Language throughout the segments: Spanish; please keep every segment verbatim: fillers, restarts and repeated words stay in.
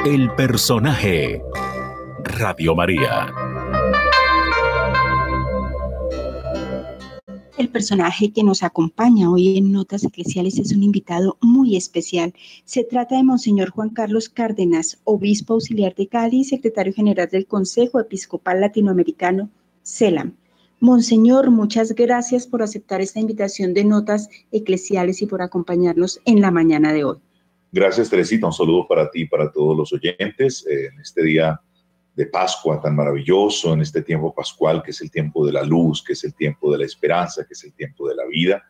El personaje. Radio María. El personaje que nos acompaña hoy en Notas Eclesiales es un invitado muy especial. Se trata de Monseñor Juan Carlos Cárdenas, obispo auxiliar de Cali y secretario general del Consejo Episcopal Latinoamericano, CELAM. Monseñor, muchas gracias por aceptar esta invitación de Notas Eclesiales y por acompañarnos en la mañana de hoy. Gracias, Teresita. Un saludo para ti y para todos los oyentes eh, en este día de Pascua tan maravilloso, en este tiempo pascual que es el tiempo de la luz, que es el tiempo de la esperanza, que es el tiempo de la vida,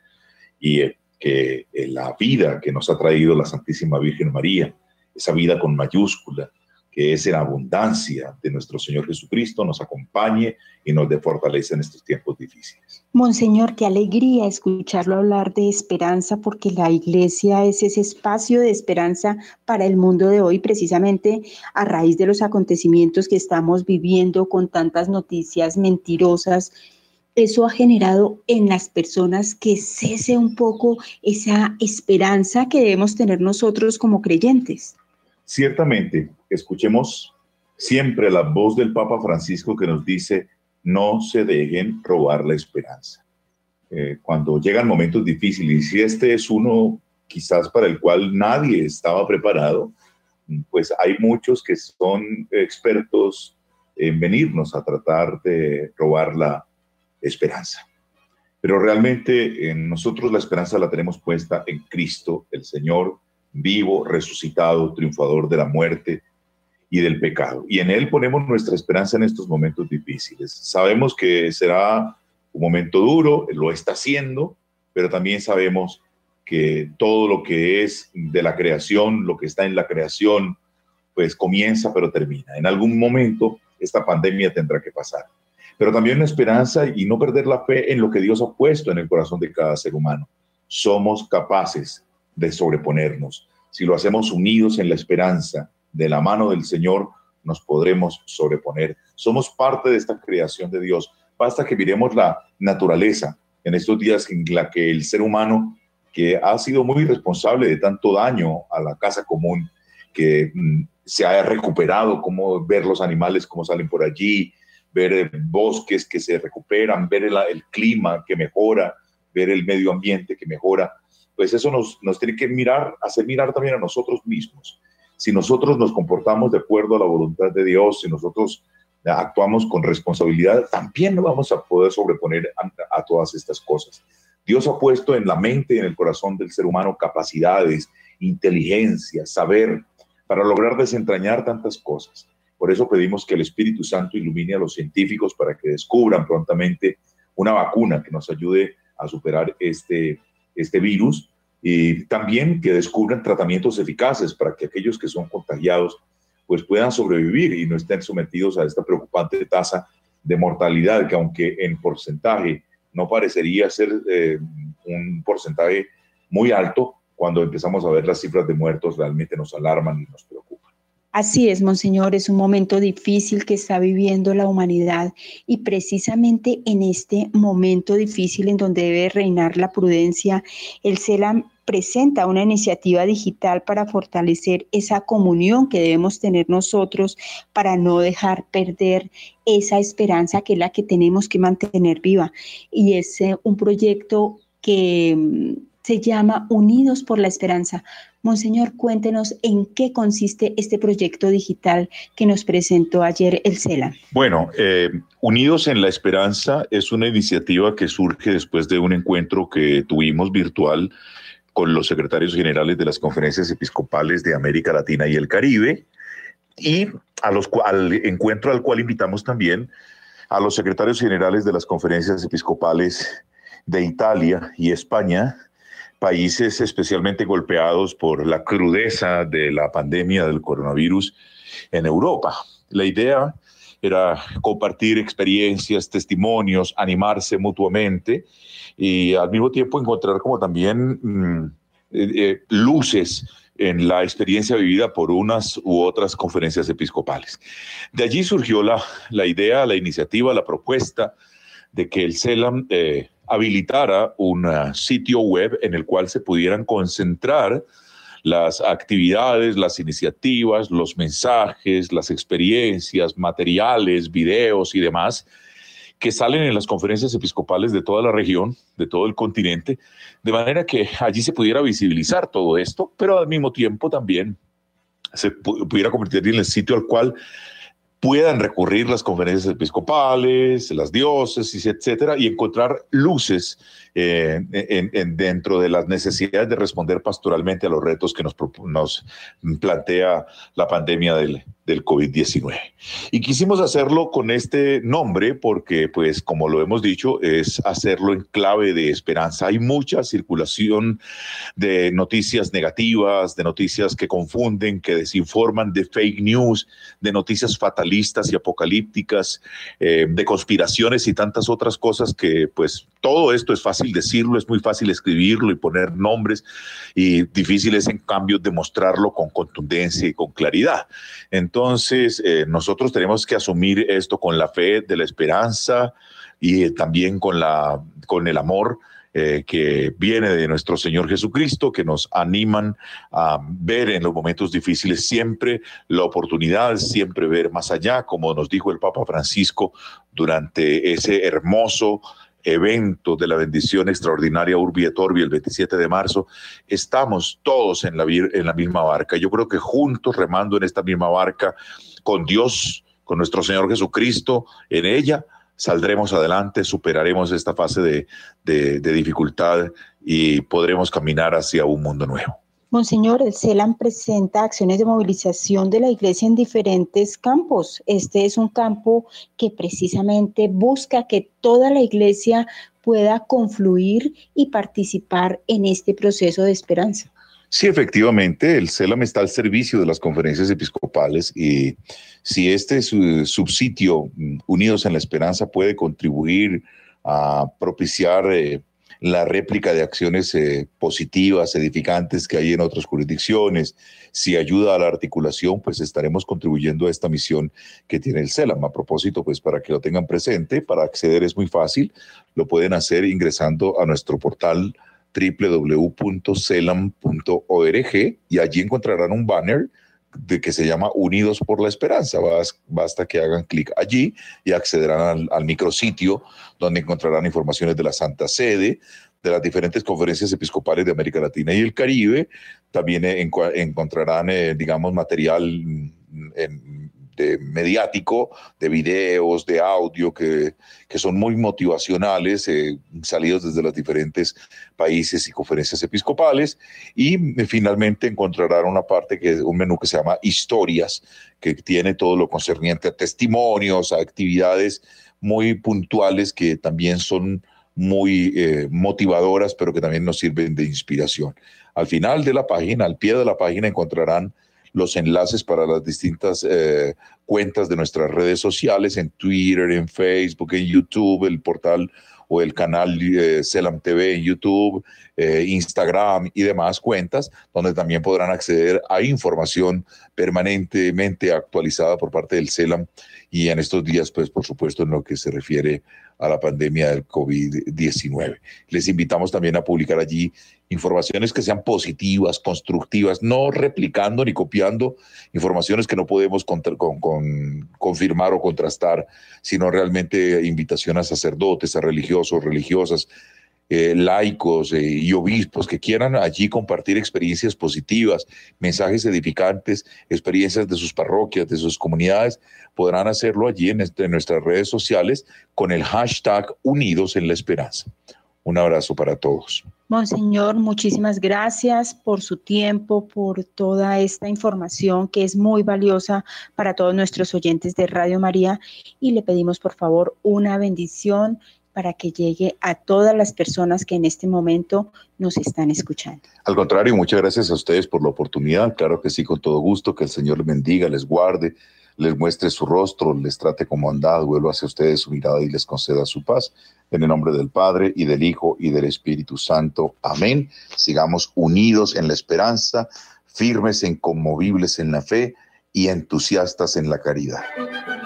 y eh, que eh, la vida que nos ha traído la Santísima Virgen María, esa vida con mayúscula, que es en abundancia de nuestro Señor Jesucristo, nos acompañe y nos dé fortaleza en estos tiempos difíciles. Monseñor, qué alegría escucharlo hablar de esperanza, porque la Iglesia es ese espacio de esperanza para el mundo de hoy, precisamente a raíz de los acontecimientos que estamos viviendo con tantas noticias mentirosas. Eso ha generado en las personas que cese un poco esa esperanza que debemos tener nosotros como creyentes. Ciertamente, escuchemos siempre la voz del Papa Francisco que nos dice: no se dejen robar la esperanza. Eh, cuando llegan momentos difíciles, y si este es uno quizás para el cual nadie estaba preparado, pues hay muchos que son expertos en venirnos a tratar de robar la esperanza. Pero realmente en nosotros la esperanza la tenemos puesta en Cristo, el Señor, vivo, resucitado, triunfador de la muerte y del pecado. Y en Él ponemos nuestra esperanza en estos momentos difíciles. Sabemos que será un momento duro, lo está haciendo, pero también sabemos que todo lo que es de la creación, lo que está en la creación, pues comienza pero termina. En algún momento esta pandemia tendrá que pasar. Pero también una esperanza y no perder la fe en lo que Dios ha puesto en el corazón de cada ser humano. Somos capaces de sobreponernos. Si lo hacemos unidos en la esperanza, de la mano del Señor, nos podremos sobreponer. Somos parte de esta creación de Dios. Basta que miremos la naturaleza en estos días en la que el ser humano, que ha sido muy responsable de tanto daño a la casa común, que mm, se ha recuperado, como ver los animales cómo salen por allí, ver eh, bosques que se recuperan, ver el, el clima que mejora, ver el medio ambiente que mejora, pues eso nos, nos tiene que mirar, hacer mirar también a nosotros mismos. Si nosotros nos comportamos de acuerdo a la voluntad de Dios, si nosotros actuamos con responsabilidad, también nos vamos a poder sobreponer a, a todas estas cosas. Dios ha puesto en la mente y en el corazón del ser humano capacidades, inteligencia, saber, para lograr desentrañar tantas cosas. Por eso pedimos que el Espíritu Santo ilumine a los científicos para que descubran prontamente una vacuna que nos ayude a superar este este virus, y también que descubran tratamientos eficaces para que aquellos que son contagiados pues puedan sobrevivir y no estén sometidos a esta preocupante tasa de mortalidad, que aunque en porcentaje no parecería ser eh, un porcentaje muy alto, cuando empezamos a ver las cifras de muertos realmente nos alarman y nos preocupan. Así es, Monseñor, es un momento difícil que está viviendo la humanidad, y precisamente en este momento difícil en donde debe reinar la prudencia, el CELAM presenta una iniciativa digital para fortalecer esa comunión que debemos tener nosotros para no dejar perder esa esperanza que es la que tenemos que mantener viva. Y es eh, un proyecto que mm, se llama Unidos por la Esperanza. Monseñor, cuéntenos en qué consiste este proyecto digital que nos presentó ayer el CELAM. Bueno, eh, Unidos en la Esperanza es una iniciativa que surge después de un encuentro que tuvimos virtual con los secretarios generales de las conferencias episcopales de América Latina y el Caribe, y a los, al encuentro al cual invitamos también a los secretarios generales de las conferencias episcopales de Italia y España, países especialmente golpeados por la crudeza de la pandemia del coronavirus en Europa. La idea era compartir experiencias, testimonios, animarse mutuamente y al mismo tiempo encontrar como también mmm, eh, eh, luces en la experiencia vivida por unas u otras conferencias episcopales. De allí surgió la, la idea, la iniciativa, la propuesta de que el CELAM eh, habilitara un uh, sitio web en el cual se pudieran concentrar las actividades, las iniciativas, los mensajes, las experiencias, materiales, videos y demás que salen en las conferencias episcopales de toda la región, de todo el continente, de manera que allí se pudiera visibilizar todo esto, pero al mismo tiempo también se pudiera convertir en el sitio al cual puedan recurrir las conferencias episcopales, las diócesis, etcétera, y encontrar luces eh, en, en dentro de las necesidades de responder pastoralmente a los retos que nos, nos plantea la pandemia del, del COVID diecinueve. Y quisimos hacerlo con este nombre porque, pues, como lo hemos dicho, es hacerlo en clave de esperanza. Hay mucha circulación de noticias negativas, de noticias que confunden, que desinforman, de fake news, de noticias fatalistas y apocalípticas, eh, de conspiraciones y tantas otras cosas que, pues, todo esto es fácil decirlo, es muy fácil escribirlo y poner nombres, y difícil es, en cambio, demostrarlo con contundencia y con claridad. Entonces, eh, nosotros tenemos que asumir esto con la fe de la esperanza y eh, también con, la, con el amor Eh, que viene de nuestro Señor Jesucristo, que nos animan a ver en los momentos difíciles siempre la oportunidad, siempre ver más allá, como nos dijo el Papa Francisco durante ese hermoso evento de la bendición extraordinaria Urbi et Orbi el veintisiete de marzo. Estamos todos en la, en la misma barca. Yo creo que juntos, remando en esta misma barca, con Dios, con nuestro Señor Jesucristo en ella, saldremos adelante, superaremos esta fase de, de, de dificultad y podremos caminar hacia un mundo nuevo. Monseñor, el CELAM presenta acciones de movilización de la Iglesia en diferentes campos. Este es un campo que precisamente busca que toda la Iglesia pueda confluir y participar en este proceso de esperanza. Sí, efectivamente, el CELAM está al servicio de las conferencias episcopales, y si este subsitio, Unidos en la Esperanza, puede contribuir a propiciar eh, la réplica de acciones eh, positivas, edificantes que hay en otras jurisdicciones, si ayuda a la articulación, pues estaremos contribuyendo a esta misión que tiene el CELAM. A propósito, pues para que lo tengan presente, para acceder es muy fácil, lo pueden hacer ingresando a nuestro portal doble u doble u doble u punto celam punto org, y allí encontrarán un banner de que se llama Unidos por la Esperanza. Basta que hagan clic allí y accederán al, al micrositio, donde encontrarán informaciones de la Santa Sede, de las diferentes conferencias episcopales de América Latina y el Caribe. También en, encontrarán, eh, digamos, material en, de mediático, de videos, de audio, que, que son muy motivacionales, eh, salidos desde los diferentes países y conferencias episcopales. Y eh, finalmente encontrarán una parte, que es un menú que se llama Historias, que tiene todo lo concerniente a testimonios, a actividades muy puntuales que también son muy eh, motivadoras, pero que también nos sirven de inspiración. Al final de la página, al pie de la página, encontrarán los enlaces para las distintas eh, cuentas de nuestras redes sociales, en Twitter, en Facebook, en YouTube, el portal o el canal eh, CELAM T V en YouTube, eh, Instagram y demás cuentas, donde también podrán acceder a información permanentemente actualizada por parte del CELAM, y en estos días, pues, por supuesto, en lo que se refiere a la pandemia del COVID diecinueve. Les invitamos también a publicar allí informaciones que sean positivas, constructivas, no replicando ni copiando informaciones que no podemos contra, con, con, confirmar o contrastar, sino realmente invitación a sacerdotes, a religiosos, religiosas, eh, laicos eh, y obispos que quieran allí compartir experiencias positivas, mensajes edificantes, experiencias de sus parroquias, de sus comunidades. Podrán hacerlo allí en, este, en nuestras redes sociales con el hashtag Unidos en la Esperanza. Un abrazo para todos. Monseñor, muchísimas gracias por su tiempo, por toda esta información que es muy valiosa para todos nuestros oyentes de Radio María, y le pedimos por favor una bendición para que llegue a todas las personas que en este momento nos están escuchando. Al contrario, muchas gracias a ustedes por la oportunidad. Claro que sí, con todo gusto. Que el Señor les bendiga, les guarde, les muestre su rostro, les trate con bondad, vuelva hacia ustedes su mirada y les conceda su paz. En el nombre del Padre, y del Hijo, y del Espíritu Santo. Amén. Sigamos unidos en la esperanza, firmes e inconmovibles en la fe y entusiastas en la caridad.